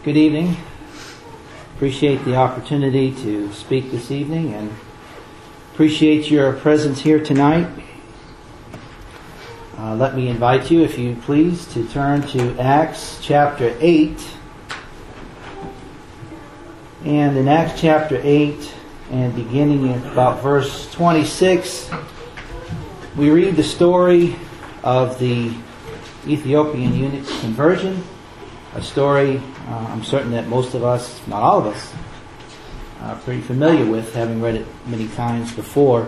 Good evening. Appreciate the opportunity to speak this evening and appreciate your presence here tonight. Let me invite you, if you please, to turn to Acts chapter 8. And in Acts chapter 8, and beginning in about verse 26, we read the story of the Ethiopian eunuch's conversion. A story I'm certain that most of us, if not all of us, are pretty familiar with, having read it many times before.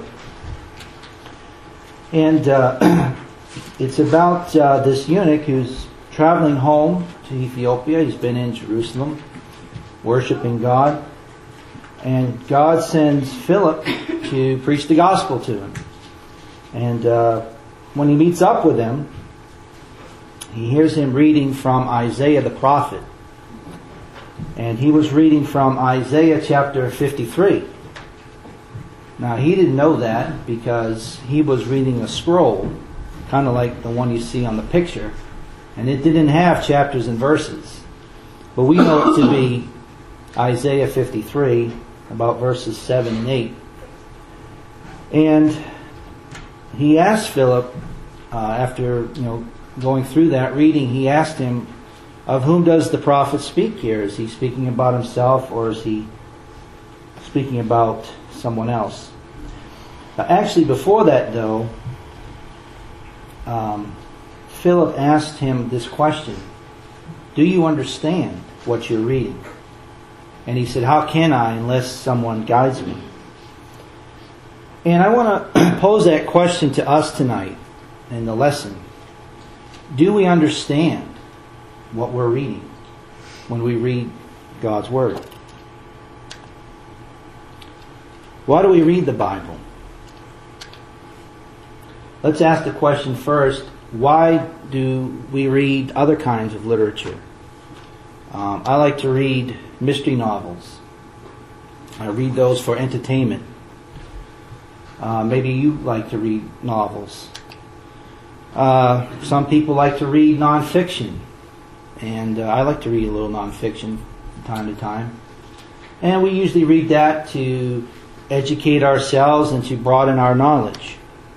And it's about this eunuch who's traveling home to Ethiopia. He's been in Jerusalem, worshiping God. And God sends Philip to preach the gospel to him. And when he meets up with him, he hears him reading from Isaiah the prophet. And he was reading from Isaiah chapter 53. Now, he didn't know that because he was reading a scroll, kind of like the one you see on the picture. And it didn't have chapters and verses. But we know it to be Isaiah 53, about verses 7 and 8. And he asked Philip, after going through that reading, he asked him, of whom does the prophet speak here? Is he speaking about himself, or is he speaking about someone else? Actually, before that, though, Philip asked him this question: do you understand what you're reading? And he said, how can I unless someone guides me? And I want to pose that question to us tonight in the lesson. Do we understand what we're reading when we read God's Word? Why do we read the Bible? Let's ask the question first, why do we read other kinds of literature? I like to read mystery novels. I read those for entertainment. Maybe you like to read novels. Some people like to read nonfiction. And I like to read a little nonfiction from time to time. And we usually read that to educate ourselves and to broaden our knowledge.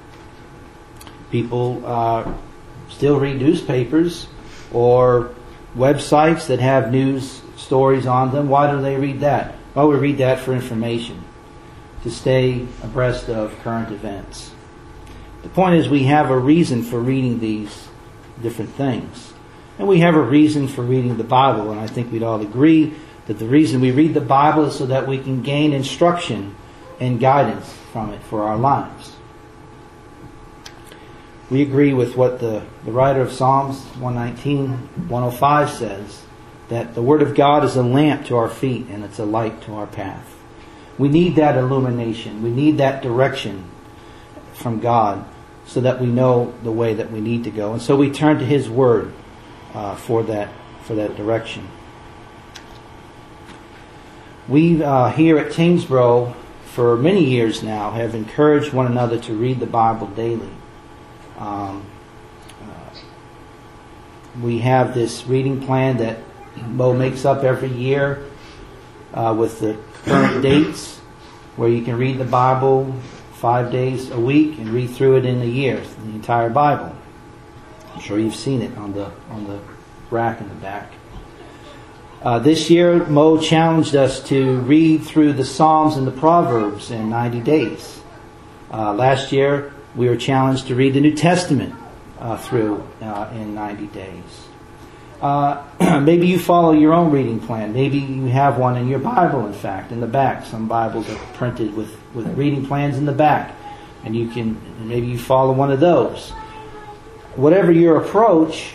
People still read newspapers or websites that have news stories on them. Why do they read that? Well, we read that for information, to stay abreast of current events. The point is, we have a reason for reading these different things. And we have a reason for reading the Bible, and I think we'd all agree that the reason we read the Bible is so that we can gain instruction and guidance from it for our lives. We agree with what the writer of Psalms 119, 105 says, that the Word of God is a lamp to our feet and it's a light to our path. We need that illumination. We need that direction from God so that we know the way that we need to go. And so we turn to His Word for that direction. We here at Tyngsboro for many years now have encouraged one another to read the Bible daily. We have this reading plan that Mo makes up every year with the current dates, where you can read the Bible 5 days a week and read through it in a year, the entire Bible. I'm sure you've seen it on the rack in the back. This year, Mo challenged us to read through the Psalms and the Proverbs in 90 days. Last year, we were challenged to read the New Testament through in 90 days. Maybe you follow your own reading plan. Maybe you have one in your Bible, in fact, in the back. Some Bibles are printed with reading plans in the back. And maybe you follow one of those. Whatever your approach,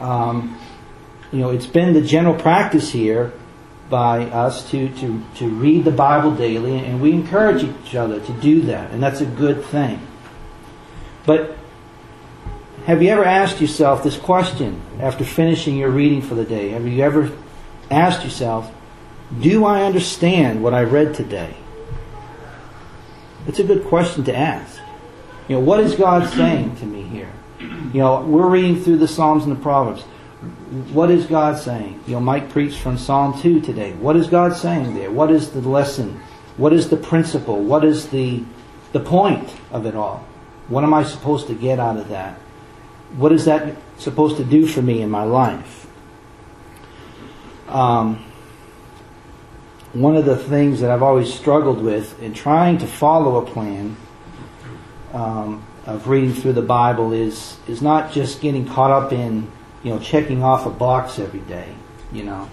it's been the general practice here by us to read the Bible daily, and we encourage each other to do that, and that's a good thing. But have you ever asked yourself this question after finishing your reading for the day? Have you ever asked yourself, do I understand what I read today? It's a good question to ask. What is God saying to me here? We're reading through the Psalms and the Proverbs. What is God saying? Mike preached from Psalm 2 today. What is God saying there? What is the lesson? What is the principle? What is the point of it all? What am I supposed to get out of that? What is that supposed to do for me in my life? One of the things that I've always struggled with in trying to follow a plan of reading through the Bible is not just getting caught up in checking off a box every day. In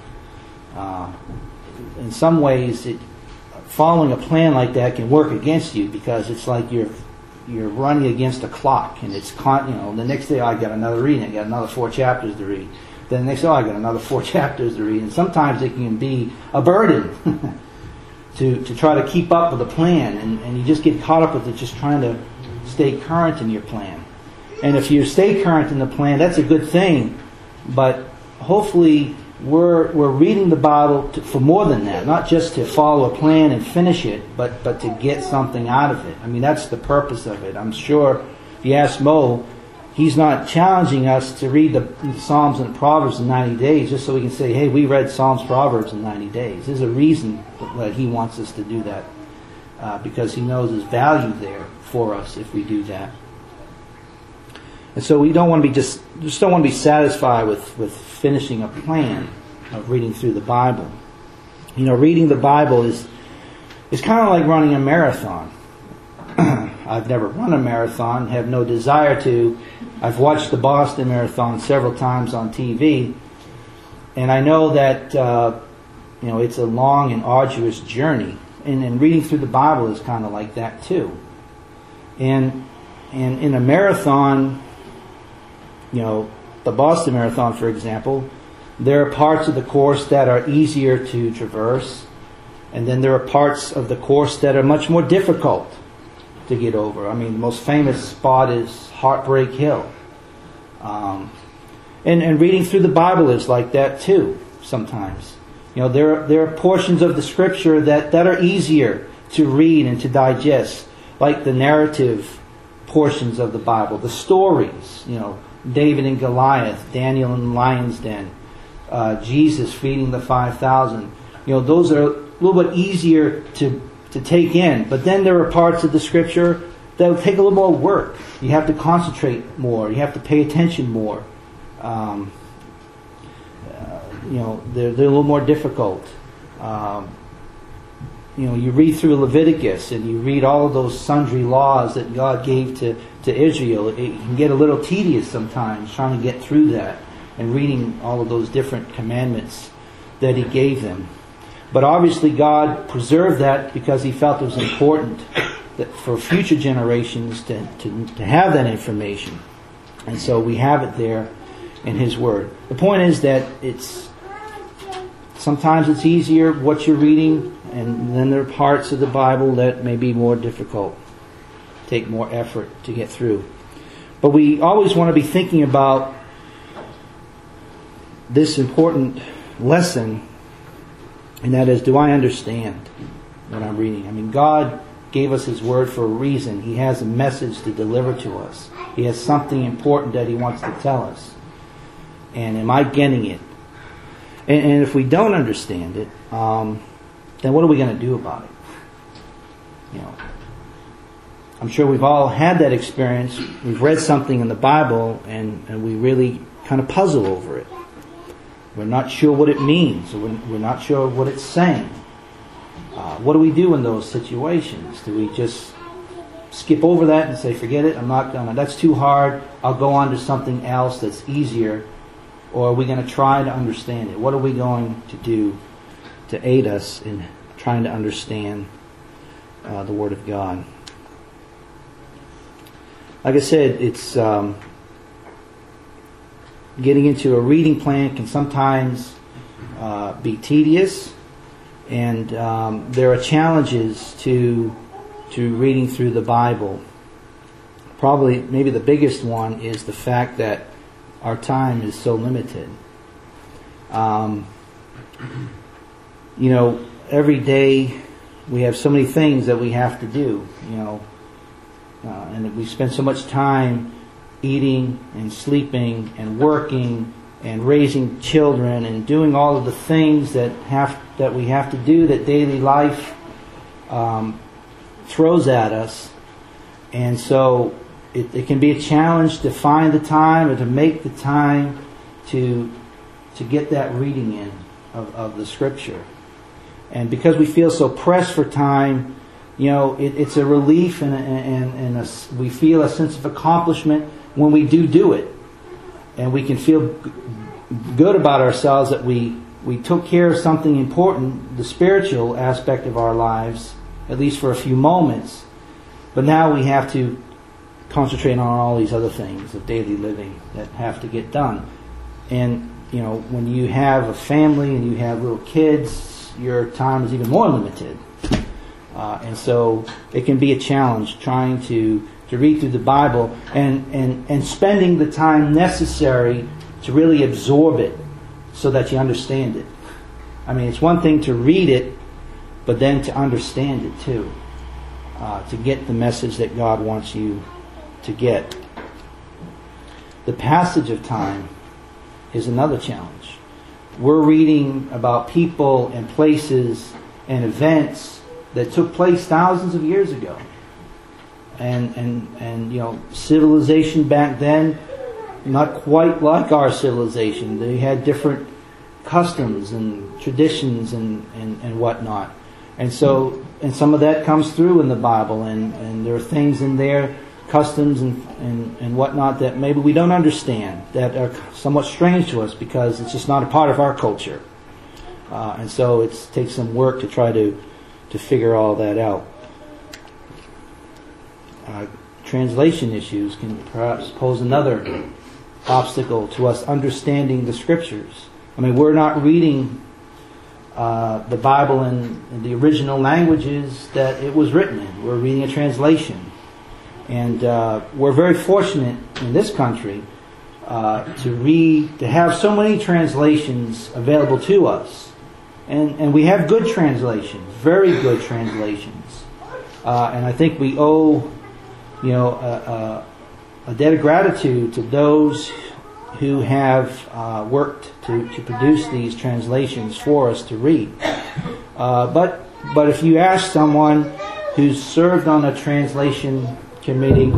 some ways, following a plan like that can work against you, because it's like you're running against a clock, and it's the next day I got another reading, I got another 4 chapters to read. Then the next day I got another 4 chapters to read, and sometimes it can be a burden to try to keep up with the plan, and you just get caught up with it, just trying to stay current in your plan. And if you stay current in the plan, that's a good thing. But hopefully we're reading the Bible for more than that. Not just to follow a plan and finish it, but to get something out of it. I mean, that's the purpose of it. I'm sure if you ask Mo, he's not challenging us to read the Psalms and Proverbs in 90 days just so we can say, hey, we read Psalms, Proverbs in 90 days. There's a reason that he wants us to do that. Because he knows there's value there for us if we do that. And so we don't want to be just don't want to be satisfied with finishing a plan of reading through the Bible. Reading the Bible is kind of like running a marathon. I've never run a marathon, have no desire to. I've watched the Boston Marathon several times on TV, and I know that it's a long and arduous journey. And reading through the Bible is kind of like that too. And in a marathon, the Boston Marathon, for example, there are parts of the course that are easier to traverse, and then there are parts of the course that are much more difficult to get over. I mean, the most famous spot is Heartbreak Hill. And reading through the Bible is like that too, sometimes. There are portions of the Scripture that are easier to read and to digest, like the narrative portions of the Bible, the stories, David and Goliath, Daniel in the lion's den, Jesus feeding the 5,000. Those are a little bit easier to take in. But then there are parts of the Scripture that will take a little more work. You have to concentrate more. You have to pay attention more. They're a little more difficult. You read through Leviticus and you read all of those sundry laws that God gave to Israel. It can get a little tedious sometimes trying to get through that and reading all of those different commandments that He gave them. But obviously God preserved that because He felt it was important that for future generations to have that information. And so we have it there in His Word. The point is that sometimes it's easier what you're reading, and then there are parts of the Bible that may be more difficult, take more effort to get through. But we always want to be thinking about this important lesson, and that is, do I understand what I'm reading? I mean, God gave us His Word for a reason. He has a message to deliver to us. He has something important that He wants to tell us. And am I getting it? And if we don't understand it, then what are we going to do about it? I'm sure we've all had that experience. We've read something in the Bible and we really kind of puzzle over it. We're not sure what it means. We're not sure what it's saying. What do we do in those situations? Do we just skip over that and say, forget it, I'm not going to, that's too hard, I'll go on to something else that's easier? Or are we going to try to understand it? What are we going to do to aid us in trying to understand the Word of God? Like I said, it's getting into a reading plan can sometimes be tedious, and there are challenges to reading through the Bible. Probably, maybe the biggest one is the fact that our time is so limited. Every day we have so many things that we have to do, and we spend so much time eating and sleeping and working and raising children and doing all of the things that we have to do that daily life throws at us. And so it can be a challenge to find the time or to make the time to get that reading in of the Scripture. And because we feel so pressed for time, it's a relief and we feel a sense of accomplishment when we do it. And we can feel good about ourselves that we took care of something important, the spiritual aspect of our lives, at least for a few moments. But now we have to concentrate on all these other things of daily living that have to get done. And, when you have a family and you have little kids, your time is even more limited. And so it can be a challenge trying to read through the Bible and spending the time necessary to really absorb it so that you understand it. I mean, it's one thing to read it, but then to understand it too. To get the message that God wants you to get. The passage of time is another challenge. We're reading about people and places and events that took place thousands of years ago. And civilization back then, not quite like our civilization. They had different customs and traditions and whatnot. And so, and some of that comes through in the Bible, and there are things in there, customs and whatnot, that maybe we don't understand, that are somewhat strange to us because it's just not a part of our culture. And so it takes some work to try to figure all that out. Translation issues can perhaps pose another obstacle to us understanding the Scriptures. I mean, we're not reading the Bible in the original languages that it was written in. We're reading a translation. And we're very fortunate in this country to have so many translations available to us. And we have good translations, very good translations. And I think we owe a debt of gratitude to those who have worked to produce these translations for us to read. But if you ask someone who's served on a translation committee,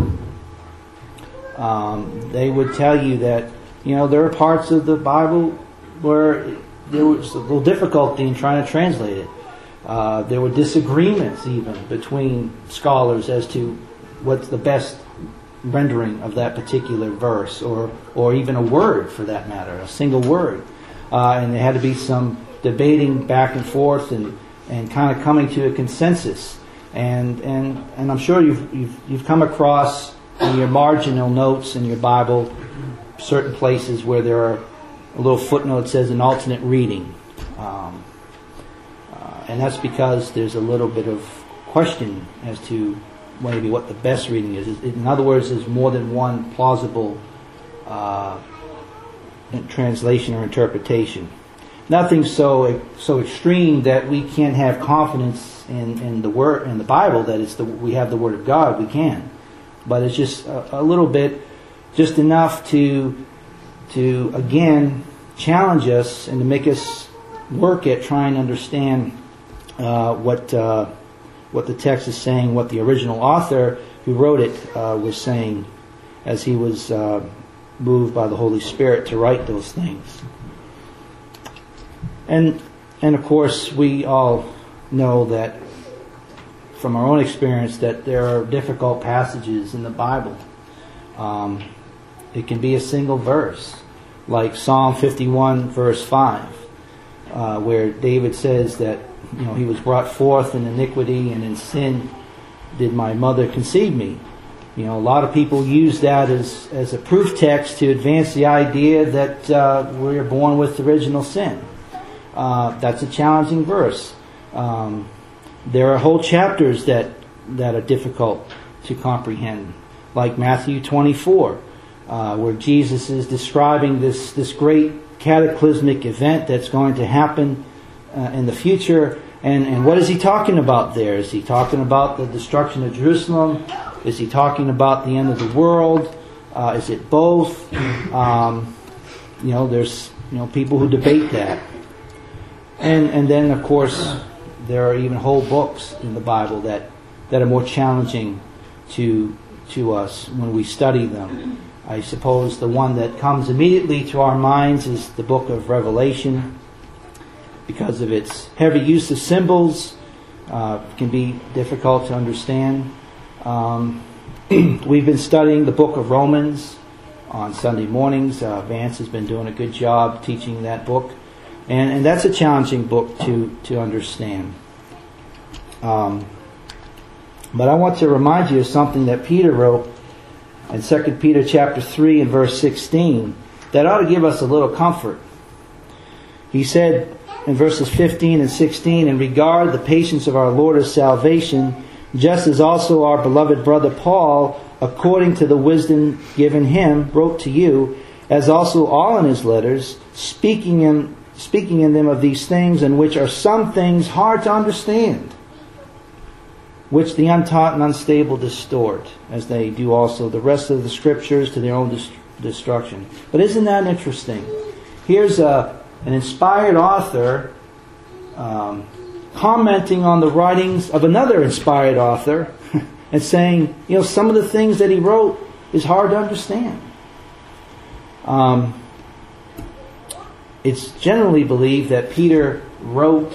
they would tell you that there are parts of the Bible where there was a little difficulty in trying to translate it. There were disagreements even between scholars as to what's the best rendering of that particular verse, or even a word for that matter, a single word. And there had to be some debating back and forth and kind of coming to a consensus. And I'm sure you've come across in your marginal notes in your Bible certain places where there are a little footnote that says an alternate reading. And that's because there's a little bit of question as to maybe what the best reading is. In other words, there's more than one plausible translation or interpretation. Nothing so extreme that we can't have confidence in the word in the Bible that we have the Word of God. We can, but it's just a little bit, just enough to again challenge us and to make us work at trying to understand what the text is saying, what the original author who wrote it was saying as he was moved by the Holy Spirit to write those things. And of course, we all know that from our own experience that there are difficult passages in the Bible. It can be a single verse, like Psalm 51, verse 5, where David says that he was brought forth in iniquity, and in sin did my mother conceive me. A lot of people use that as a proof text to advance the idea that we are born with original sin. That's a challenging verse. There are whole chapters that are difficult to comprehend, like Matthew 24, where Jesus is describing this great cataclysmic event that's going to happen in the future. And what is he talking about there? Is he talking about the destruction of Jerusalem? Is he talking about the end of the world? Is it both? there's people who debate that, and then of course there are even whole books in the Bible that are more challenging to us when we study them. I suppose the one that comes immediately to our minds is the book of Revelation, because of its heavy use of symbols. Can be difficult to understand. We've been studying the book of Romans on Sunday mornings. Vance has been doing a good job teaching that book, and that's a challenging book to understand. But I want to remind you of something that Peter wrote in 2 Peter chapter 3 and verse 16 that ought to give us a little comfort. He said in verses 15 and 16, "In regard the patience of our Lord of salvation, just as also our beloved brother Paul, according to the wisdom given him, wrote to you, as also all in his letters, speaking in them of these things, in which are some things hard to understand, which the untaught and unstable distort, as they do also the rest of the Scriptures to their own destruction." But isn't that interesting? Here's an inspired author commenting on the writings of another inspired author and saying, some of the things that he wrote is hard to understand. It's generally believed that Peter wrote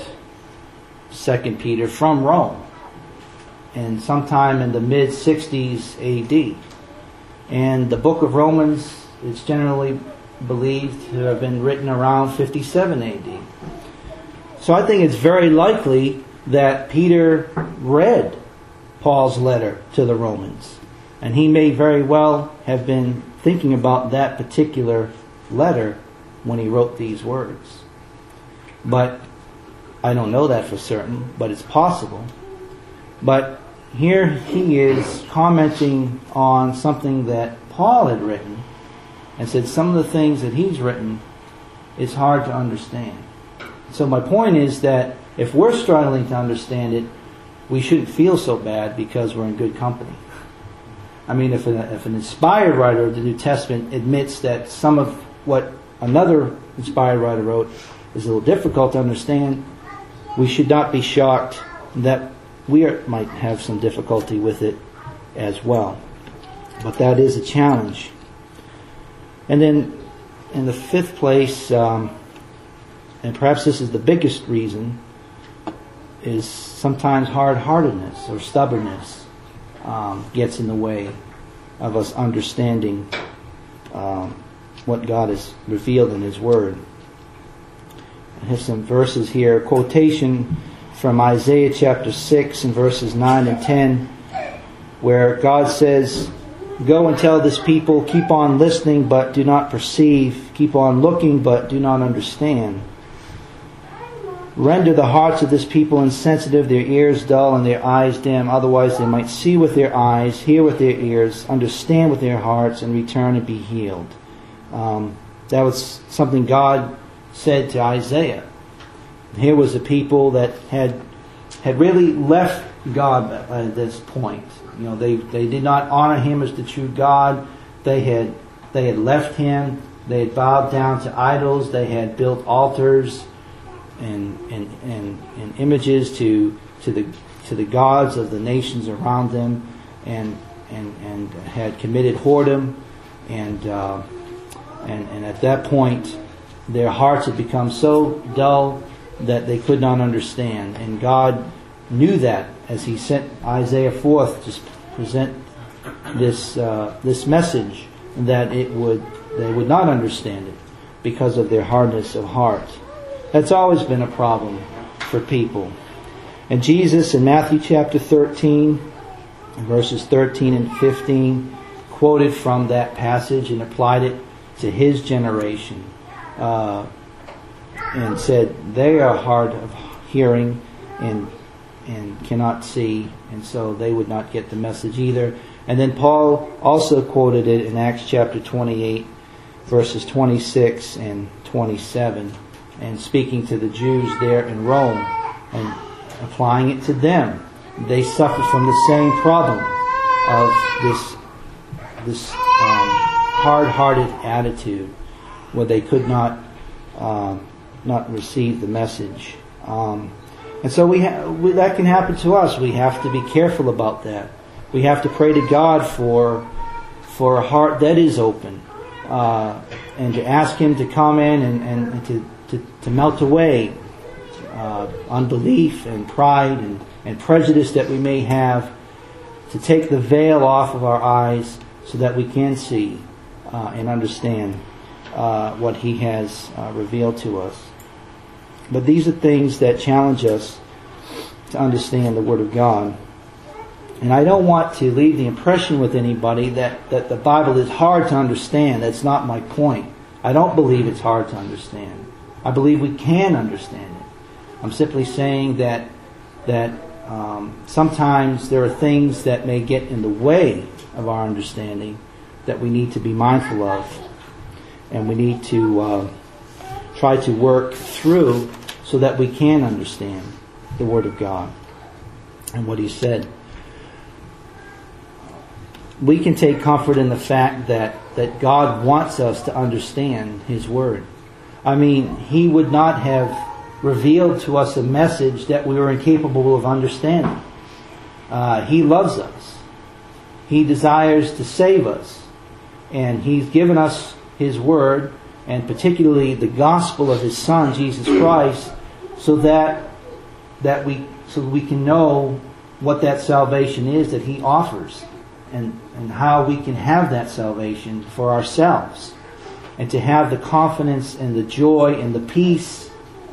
2 Peter from Rome, and sometime in the mid-60s A.D. And the book of Romans is generally believed to have been written around 57 A.D. So I think it's very likely that Peter read Paul's letter to the Romans, and he may very well have been thinking about that particular letter when he wrote these words. But I don't know that for certain, but it's possible. But here he is commenting on something that Paul had written, and said some of the things that he's written is hard to understand. So my point is that if we're struggling to understand it, we shouldn't feel so bad because we're in good company. I mean, if an inspired writer of the New Testament admits that some of what another inspired writer wrote is a little difficult to understand, we should not be shocked that we might have some difficulty with it as well. But that is a challenge. And then in the fifth place, and perhaps this is the biggest reason, is sometimes hard-heartedness or stubbornness gets in the way of us understanding what God has revealed in His Word. I have some verses here, a quotation from Isaiah chapter 6 and verses 9 and 10, where God says, "Go and tell this people, keep on listening but do not perceive, keep on looking but do not understand. Render the hearts of this people insensitive, their ears dull and their eyes dim, otherwise they might see with their eyes, hear with their ears, understand with their hearts, and return and be healed." That was something God said to Isaiah. Here was a people that had really left God at this point. They did not honor Him as the true God. They had left Him. They had bowed down to idols. They had built altars and images to the gods of the nations around them, and had committed whoredom, and at that point their hearts had become so dull that they could not understand, and God knew that as He sent Isaiah forth to present this message, that they would not understand it because of their hardness of heart. That's always been a problem for people. And Jesus in Matthew chapter 13, verses 13 and 15, quoted from that passage and applied it to His generation, and said they are hard of hearing and cannot see, and so they would not get the message either. And then Paul also quoted it in Acts chapter 28, verses 26 and 27, and speaking to the Jews there in Rome and applying it to them. They suffered from the same problem of this hard-hearted attitude, where they could not receive the message. And so that can happen to us. We have to be careful about that. We have to pray to God for a heart that is open, and to ask Him to come in and to melt away unbelief and pride and prejudice that we may have, to take the veil off of our eyes so that we can see and understand what He has revealed to us. But these are things that challenge us to understand the Word of God. And I don't want to leave the impression with anybody that the Bible is hard to understand. That's not my point. I don't believe it's hard to understand. I believe we can understand it. I'm simply saying that sometimes there are things that may get in the way of our understanding that we need to be mindful of. And we need to try to work through so that we can understand the Word of God and what He said. We can take comfort in the fact that God wants us to understand His Word. I mean, He would not have revealed to us a message that we were incapable of understanding. He loves us. He desires to save us. And He's given us His Word, and particularly the gospel of His Son, Jesus Christ, so that we can know what that salvation is that He offers, and how we can have that salvation for ourselves, and to have the confidence and the joy and the peace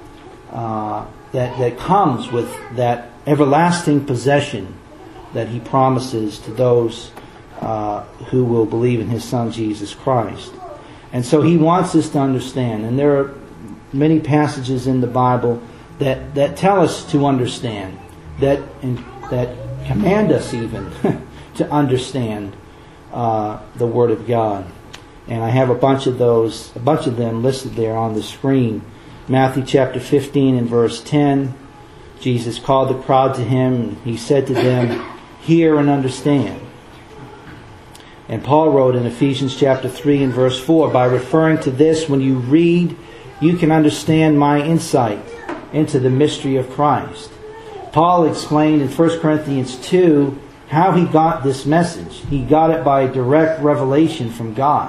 that comes with that everlasting possession that He promises to those who will believe in His Son Jesus Christ. And so He wants us to understand, and there are many passages in the Bible that tell us to understand, that command us even to understand the Word of God. And I have a bunch of them listed there on the screen. Matthew chapter 15 and verse 10, Jesus called the crowd to Him, and He said to them, "Hear and understand." And Paul wrote in Ephesians chapter 3 and verse 4, "By referring to this, when you read, you can understand my insight into the mystery of Christ." Paul explained in 1 Corinthians 2 how he got this message. He got it by direct revelation from God.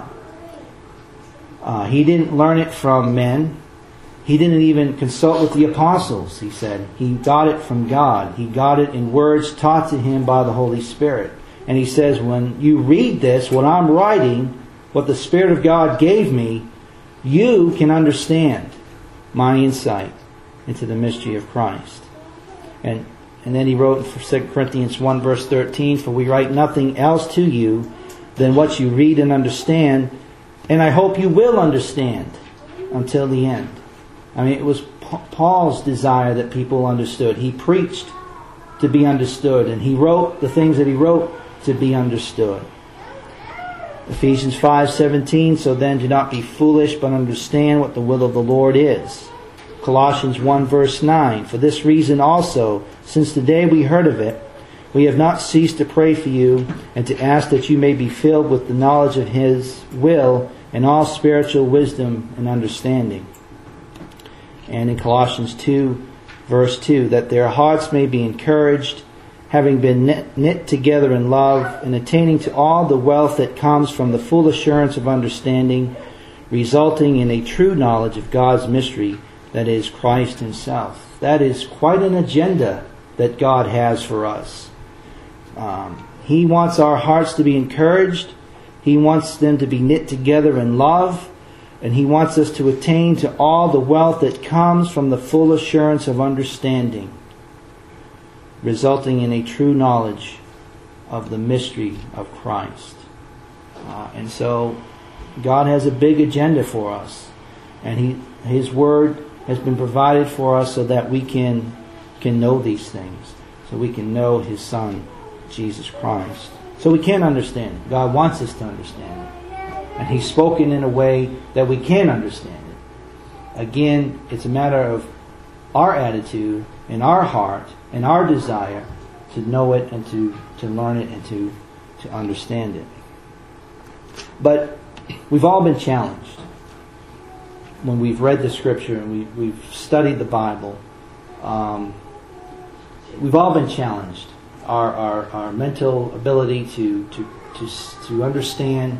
He didn't learn it from men. He didn't even consult with the apostles, he said. He got it from God. He got it in words taught to him by the Holy Spirit. And he says, when you read this, what I'm writing, what the Spirit of God gave me, you can understand my insight into the mystery of Christ. And then he wrote in 2 Corinthians 1 verse 13, "For we write nothing else to you than what you read and understand, and I hope you will understand until the end." I mean, it was Paul's desire that people understood. He preached to be understood, and he wrote the things that he wrote to be understood. Ephesians 5:17, "So then do not be foolish, but understand what the will of the Lord is." Colossians 1 verse 9, "For this reason also, since the day we heard of it, we have not ceased to pray for you and to ask that you may be filled with the knowledge of His will and all spiritual wisdom and understanding." And in Colossians 2 verse 2, "That their hearts may be encouraged, having been knit together in love, and attaining to all the wealth that comes from the full assurance of understanding, resulting in a true knowledge of God's mystery, that is, Christ Himself." That is quite an agenda that God has for us. He wants our hearts to be encouraged. He wants them to be knit together in love. And He wants us to attain to all the wealth that comes from the full assurance of understanding, resulting in a true knowledge of the mystery of Christ. And so God has a big agenda for us. And His Word has been provided for us so that we can know these things. So we can know His Son, Jesus Christ. So we can understand it. God wants us to understand it. And He's spoken in a way that we can understand it. Again, it's a matter of our attitude and our heart and our desire to know it and to learn it and to understand it. But we've all been challenged. when we've read the Scripture and we've studied the Bible, we've all been challenged. Our mental ability to understand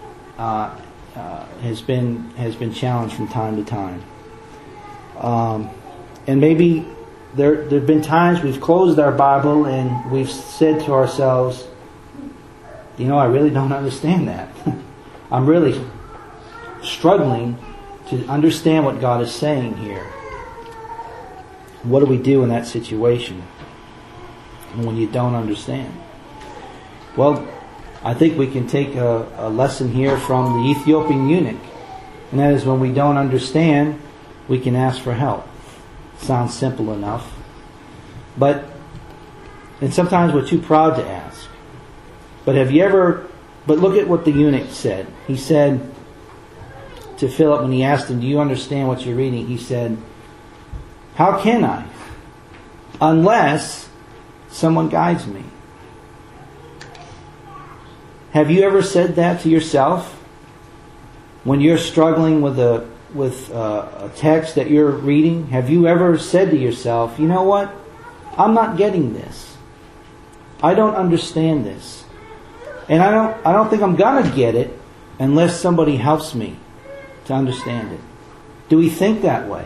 has been challenged from time to time. And maybe there've been times we've closed our Bible and we've said to ourselves, I really don't understand that. I'm really struggling to understand what God is saying here. What do we do in that situation when you don't understand? Well, I think we can take a lesson here from the Ethiopian eunuch. And that is, when we don't understand, we can ask for help. Sounds simple enough. And sometimes we're too proud to ask. But look at what the eunuch said. He said to Philip, when he asked him, do you understand what you're reading? He said, how can I? Unless someone guides me. Have you ever said that to yourself? When you're struggling with a text that you're reading, have you ever said to yourself, you know what? I'm not getting this. I don't understand this. And I don't think I'm gonna get it unless somebody helps me to understand it. Do we think that way?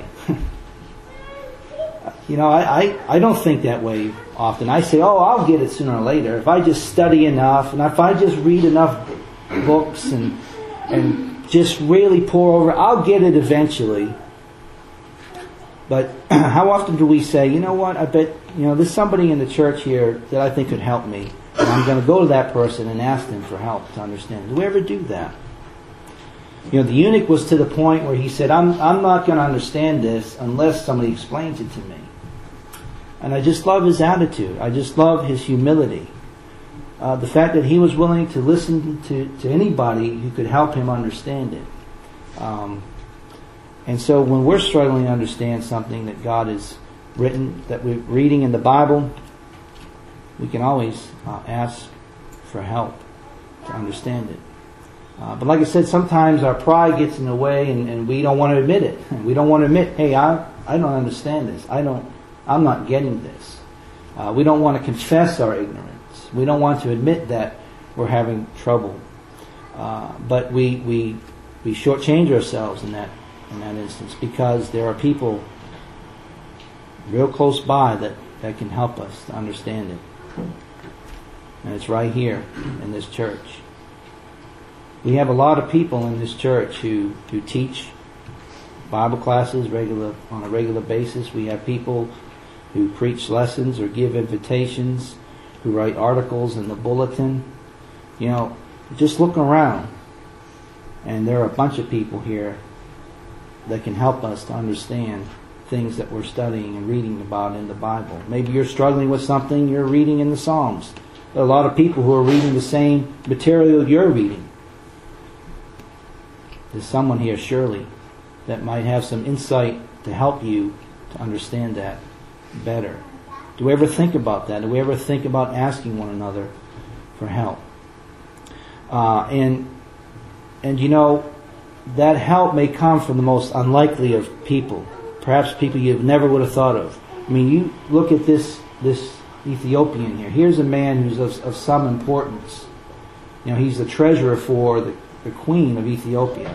I don't think that way often. I say, I'll get it sooner or later. If I just study enough, and if I just read enough books and just really pour over, I'll get it eventually. But how often do we say, you know what, I bet, there's somebody in the church here that I think could help me. And I'm going to go to that person and ask them for help to understand. Do we ever do that? The eunuch was to the point where he said, I'm not going to understand this unless somebody explains it to me. And I just love his attitude. I just love his humility. The fact that he was willing to listen to anybody who could help him understand it. And so when we're struggling to understand something that God has written, that we're reading in the Bible, we can always ask for help to understand it. But like I said, sometimes our pride gets in the way and we don't want to admit it. We don't want to admit, hey, I don't understand this. I'm not getting this. We don't want to confess our ignorance. We don't want to admit that we're having trouble. But we shortchange ourselves in that instance, because there are people real close by that can help us to understand it. And it's right here in this church. We have a lot of people in this church who teach Bible classes on a regular basis. We have people who preach lessons or give invitations, who write articles in the bulletin. Just look around, and there are a bunch of people here that can help us to understand things that we're studying and reading about in the Bible. Maybe you're struggling with something you're reading in the Psalms. There are a lot of people who are reading the same material you're reading. There's someone here, surely, that might have some insight to help you to understand that better. Do we ever think about that? Do we ever think about asking one another for help? And that help may come from the most unlikely of people. Perhaps people you never would have thought of. I mean, you look at this Ethiopian here. Here's a man who's of some importance. He's the treasurer for the queen of Ethiopia.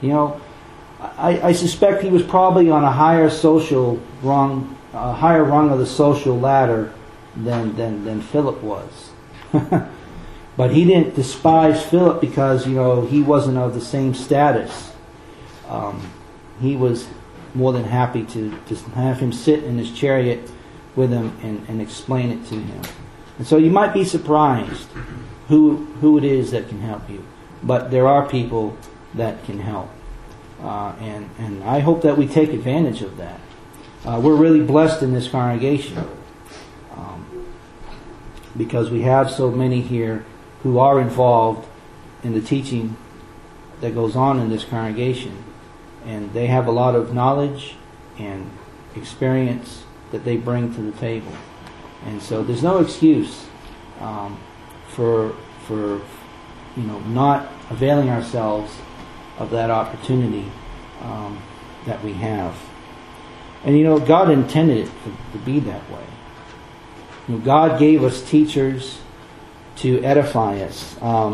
I suspect he was probably on a higher rung of the social ladder than Philip was. But he didn't despise Philip because, he wasn't of the same status. He was more than happy to have him sit in his chariot with him and explain it to him. And so you might be surprised who it is that can help you. But there are people that can help. And I hope that we take advantage of that. We're really blessed in this congregation because we have so many here who are involved in the teaching that goes on in this congregation. And they have a lot of knowledge and experience that they bring to the table. And so there's no excuse for not availing ourselves of that opportunity that we have. And God intended it to be that way. God gave us teachers to edify us.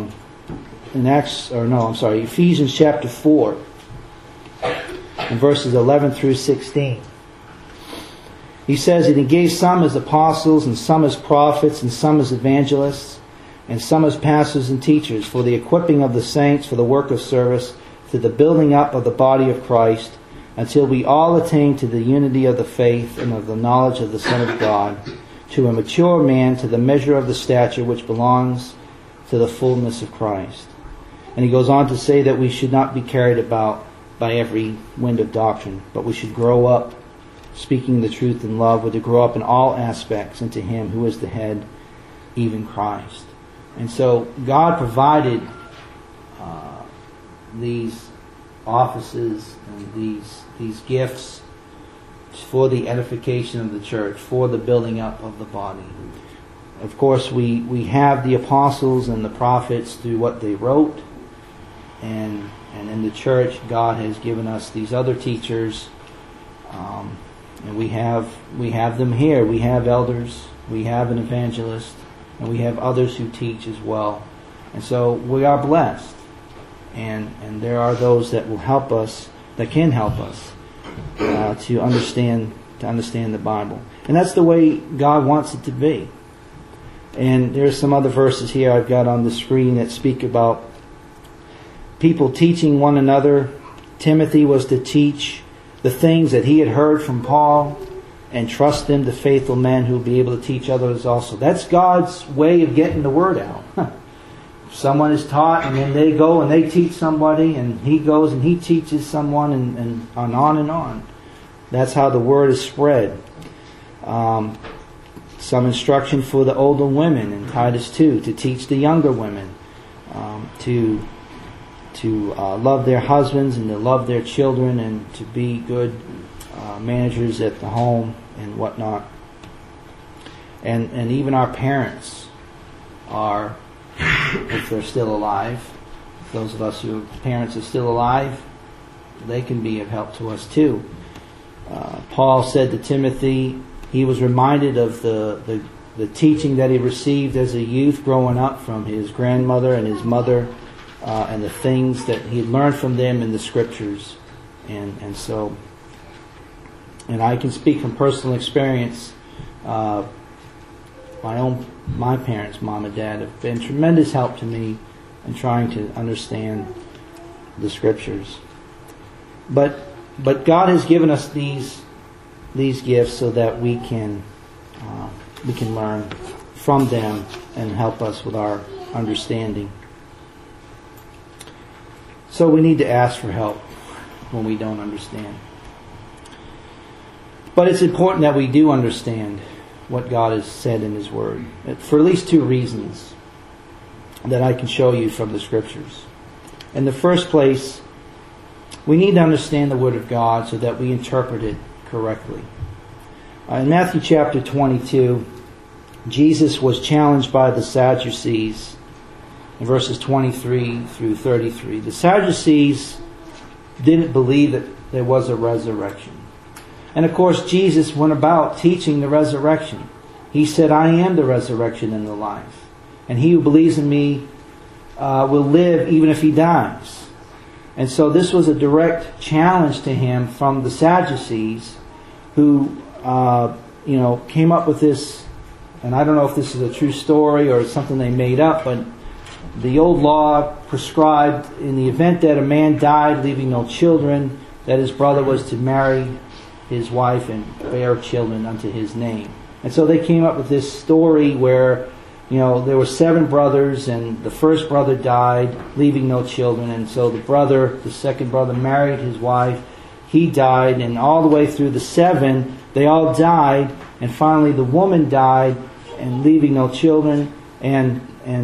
Ephesians chapter 4, in verses 11 through 16. He says that He gave some as apostles, and some as prophets, and some as evangelists, and some as pastors and teachers, for the equipping of the saints, for the work of service, to the building up of the body of Christ, until we all attain to the unity of the faith and of the knowledge of the Son of God, to a mature man, to the measure of the stature which belongs to the fullness of Christ. And he goes on to say that we should not be carried about by every wind of doctrine, but we should grow up speaking the truth in love. We're to grow up in all aspects into Him who is the head, even Christ. And so God provided these offices and these gifts for the edification of the church, for the building up of the body. Of course, we have the apostles and the prophets through what they wrote, and in the church, God has given us these other teachers, and we have them here. We have elders, we have an evangelist, and we have others who teach as well. And so we are blessed, and there are those that will help us, that can help us to understand the Bible, and that's the way God wants it to be. And there's some other verses here I've got on the screen that speak about people teaching one another. Timothy was to teach the things that he had heard from Paul and trust them to faithful men who will be able to teach others also. That's God's way of getting the word out. Someone is taught, and then they go and they teach somebody, and he goes and he teaches someone, and on and on. That's how the word is spread. Some instruction for the older women in Titus 2 to teach the younger women to love their husbands and to love their children and to be good managers at the home and whatnot. And even our parents are, if they're still alive, those of us whose parents are still alive, they can be of help to us too. Paul said to Timothy, he was reminded of the teaching that he received as a youth growing up from his grandmother and his mother, and the things that he had learned from them in the Scriptures. And I can speak from personal experience. My parents, mom and dad, have been tremendous help to me in trying to understand the Scriptures. But God has given us these gifts so that we can learn from them and help us with our understanding. So we need to ask for help when we don't understand. But it's important that we do understand what God has said in His Word, for at least two reasons that I can show you from the Scriptures. In the first place, we need to understand the Word of God so that we interpret it correctly. In Matthew chapter 22, Jesus was challenged by the Sadducees in verses 23 through 33. The Sadducees didn't believe that there was a resurrection. And of course, Jesus went about teaching the resurrection. He said, I am the resurrection and the life. And he who believes in me will live even if he dies. And so this was a direct challenge to him from the Sadducees, who came up with this. And I don't know if this is a true story or something they made up, but the old law prescribed in the event that a man died leaving no children, that his brother was to marry his wife and bear children unto his name. And so they came up with this story where, there were 7 brothers, and the first brother died, leaving no children. And so the second brother married his wife. He died, and all the way through the 7, they all died. And finally the woman died, and leaving no children. And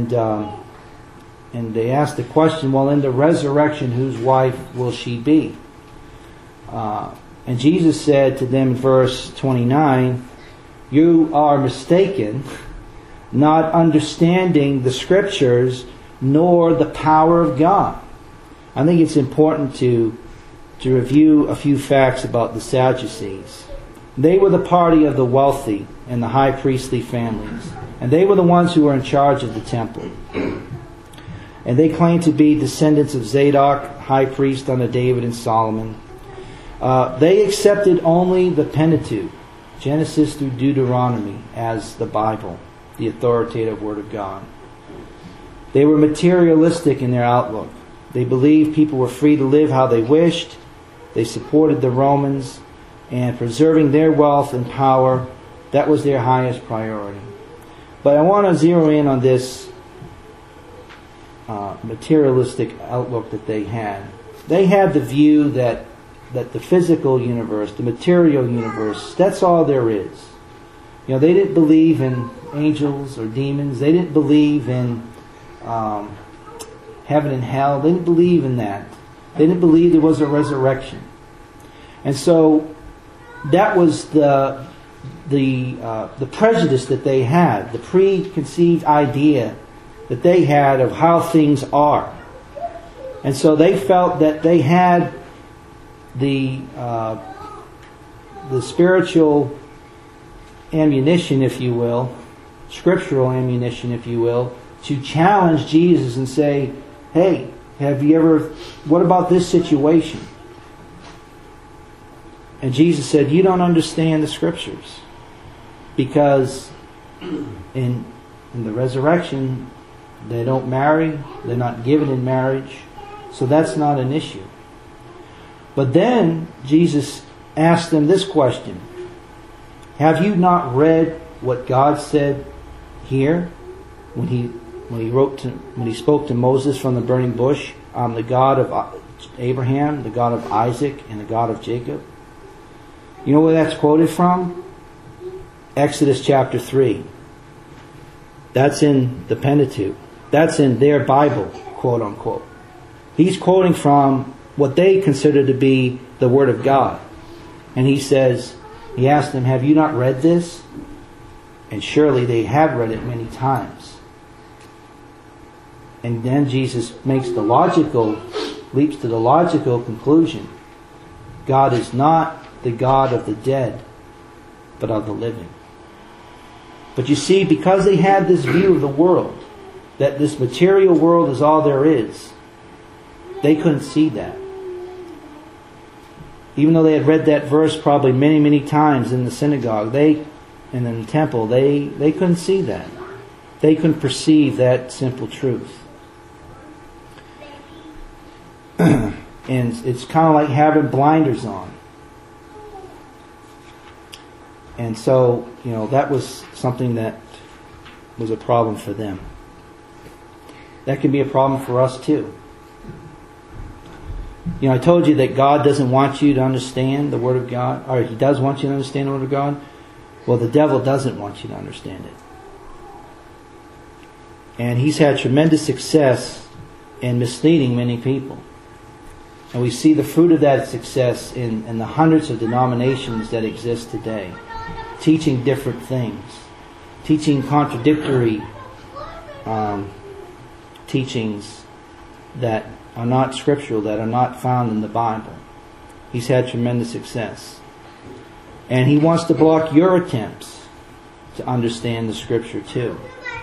they asked the question, well, in the resurrection, whose wife will she be? And Jesus said to them in verse 29, you are mistaken, not understanding the Scriptures nor the power of God. I think it's important to to review a few facts about the Sadducees. They were the party of the wealthy and the high priestly families. And they were the ones who were in charge of the temple. And they claimed to be descendants of Zadok, high priest under David and Solomon. They accepted only the Pentateuch, Genesis through Deuteronomy, as the Bible, the authoritative Word of God. They were materialistic in their outlook. They believed people were free to live how they wished. They supported the Romans, and preserving their wealth and power, that was their highest priority. But I want to zero in on this materialistic outlook that they had. They had the view that the physical universe, the material universe, that's all there is. You know, they didn't believe in angels or demons. They didn't believe in heaven and hell. They didn't believe in that. They didn't believe there was a resurrection. And so that was the prejudice that they had, the preconceived idea that they had of how things are. And so they felt that they had the spiritual ammunition, if you will, scriptural ammunition, if you will, to challenge Jesus and say, hey, what about this situation? And Jesus said, you don't understand the scriptures. Because in the resurrection, they don't marry, they're not given in marriage, so that's not an issue. But then Jesus asked them this question: have you not read what God said here when he spoke to Moses from the burning bush? I'm the God of Abraham, the God of Isaac, and the God of Jacob. You know where that's quoted from? Exodus chapter 3. That's in the Pentateuch. That's in their Bible, quote unquote. He's quoting from what they consider to be the Word of God. And he asked them, have you not read this? And surely they have read it many times. And then Jesus leaps to the logical conclusion. God is not the God of the dead, but of the living. But you see, because they had this view of the world, that this material world is all there is, they couldn't see that. Even though they had read that verse probably many, many times in the synagogue, and in the temple, they couldn't see that. They couldn't perceive that simple truth. And it's kind of like having blinders on. And so, that was something that was a problem for them. That can be a problem for us too. I told you that God doesn't want you to understand the Word of God, or He does want you to understand the Word of God. Well, the devil doesn't want you to understand it. And he's had tremendous success in misleading many people. And we see the fruit of that success in the hundreds of denominations that exist today, teaching different things, teaching contradictory teachings that are not scriptural, that are not found in the Bible. He's had tremendous success. And he wants to block your attempts to understand the Scripture too.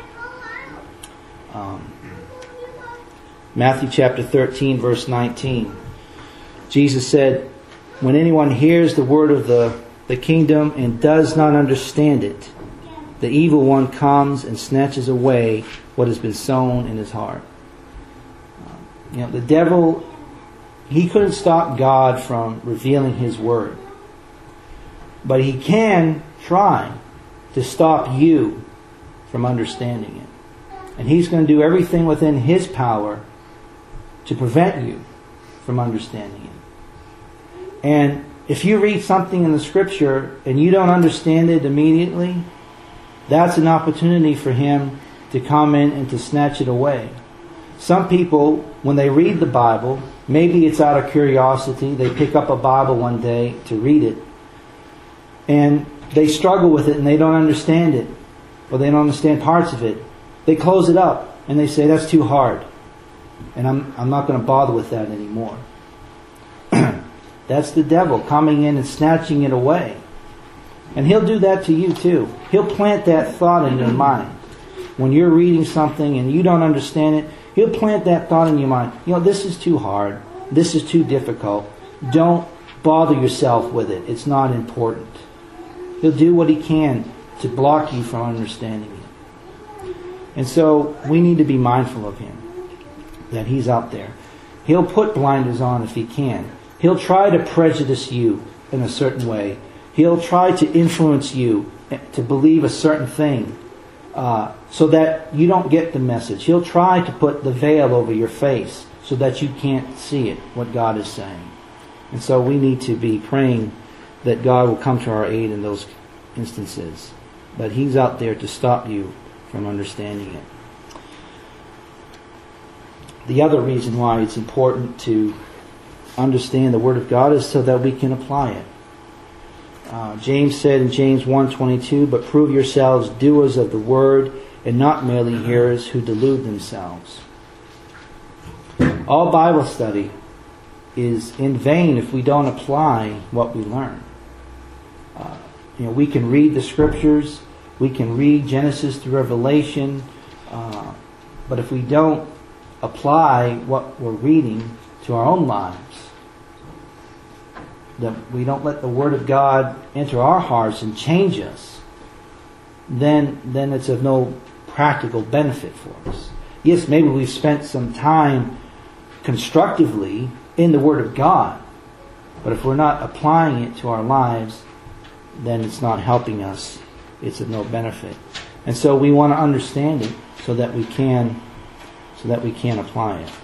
Matthew chapter 13, verse 19. Jesus said, when anyone hears the word of the kingdom and does not understand it, the evil one comes and snatches away what has been sown in his heart. The devil, he couldn't stop God from revealing His word. But he can try to stop you from understanding it. And he's going to do everything within his power to prevent you from understanding it. And if you read something in the Scripture and you don't understand it immediately, that's an opportunity for him to come in and to snatch it away. Some people, when they read the Bible, maybe it's out of curiosity, they pick up a Bible one day to read it, and they struggle with it and they don't understand it, or they don't understand parts of it. They close it up and they say, that's too hard, and I'm not going to bother with that anymore. That's the devil coming in and snatching it away. And he'll do that to you too. He'll plant that thought in your mind. When you're reading something and you don't understand it, he'll plant that thought in your mind. This is too hard. This is too difficult. Don't bother yourself with it. It's not important. He'll do what he can to block you from understanding it. And so we need to be mindful of him, that he's out there. He'll put blinders on if he can. He'll try to prejudice you in a certain way. He'll try to influence you to believe a certain thing so that you don't get the message. He'll try to put the veil over your face so that you can't see it, what God is saying. And so we need to be praying that God will come to our aid in those instances. But he's out there to stop you from understanding it. The other reason why it's important to understand the Word of God is so that we can apply it. James said in James 1:22, "But prove yourselves doers of the Word, and not merely hearers who delude themselves." All Bible study is in vain if we don't apply what we learn. We can read the Scriptures, we can read Genesis to Revelation, but if we don't apply what we're reading to our own lives, that we don't let the Word of God enter our hearts and change us, then it's of no practical benefit for us. Yes, maybe we've spent some time constructively in the Word of God, but if we're not applying it to our lives, then it's not helping us. It's of no benefit. And so we want to understand it so that we can apply it.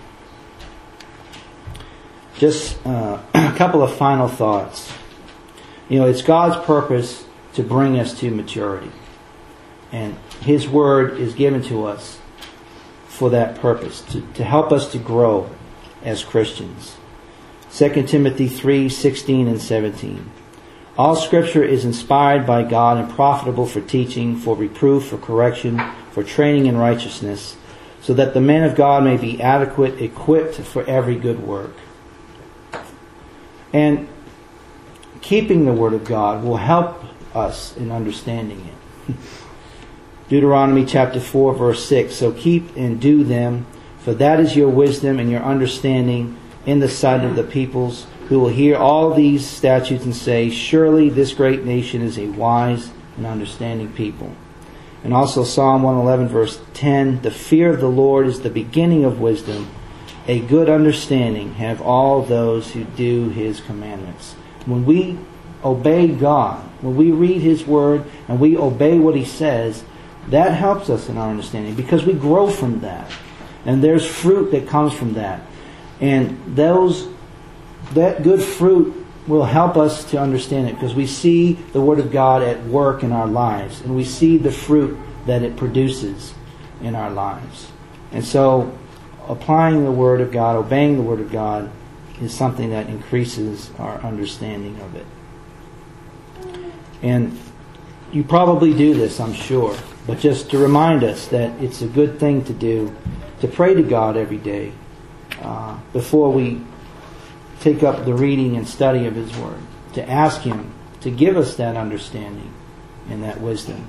Just a couple of final thoughts. It's God's purpose to bring us to maturity. And His Word is given to us for that purpose, to help us to grow as Christians. 2 Timothy 3:16 and 17. All Scripture is inspired by God and profitable for teaching, for reproof, for correction, for training in righteousness, so that the man of God may be adequate, equipped for every good work. And keeping the Word of God will help us in understanding it. Deuteronomy chapter 4 verse 6. So keep and do them, for that is your wisdom and your understanding in the sight of the peoples, who will hear all these statutes and say, surely this great nation is a wise and understanding people. And also Psalm 111 verse 10. The fear of the Lord is the beginning of wisdom. A good understanding have all those who do His commandments. When we obey God, when we read His Word and we obey what He says, that helps us in our understanding because we grow from that. And there's fruit that comes from that. And that good fruit will help us to understand it because we see the Word of God at work in our lives. And we see the fruit that it produces in our lives. And so applying the Word of God, obeying the Word of God, is something that increases our understanding of it. And you probably do this, I'm sure. But just to remind us that it's a good thing to do, to pray to God every day before we take up the reading and study of His Word, to ask Him to give us that understanding and that wisdom.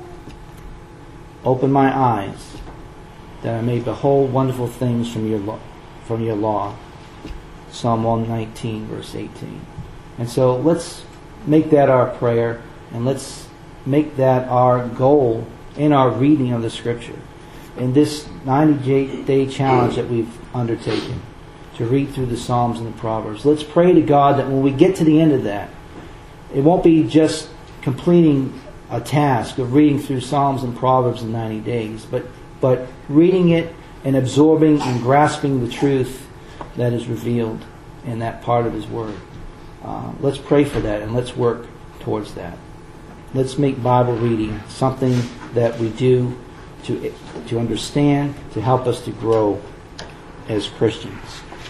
Open my eyes that I may behold wonderful things from your law. Psalm 119 verse 18. And so let's make that our prayer, and let's make that our goal in our reading of the Scripture. In this 90-day challenge that we've undertaken, to read through the Psalms and the Proverbs, let's pray to God that when we get to the end of that, it won't be just completing a task of reading through Psalms and Proverbs in 90 days, but reading it and absorbing and grasping the truth that is revealed in that part of His Word. Let's pray for that and let's work towards that. Let's make Bible reading something that we do to understand, to help us to grow as Christians.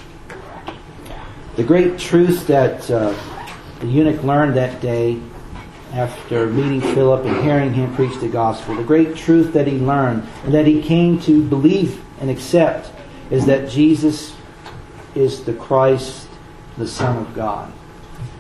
The great truth that the eunuch learned that day after meeting Philip and hearing him preach the gospel, the great truth that he learned and that he came to believe and accept is that Jesus is the Christ, the Son of God.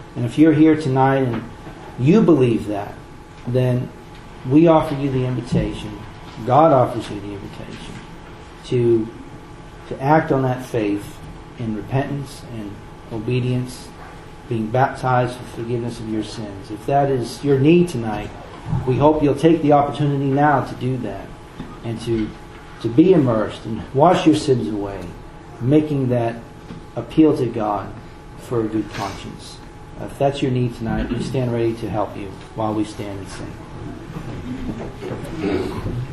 And if you're here tonight and you believe that, then we offer you the invitation, God offers you the invitation to act on that faith in repentance and obedience, being baptized for forgiveness of your sins. If that is your need tonight, we hope you'll take the opportunity now to do that and to be immersed and wash your sins away, making that appeal to God for a good conscience. If that's your need tonight, we stand ready to help you while we stand and sing.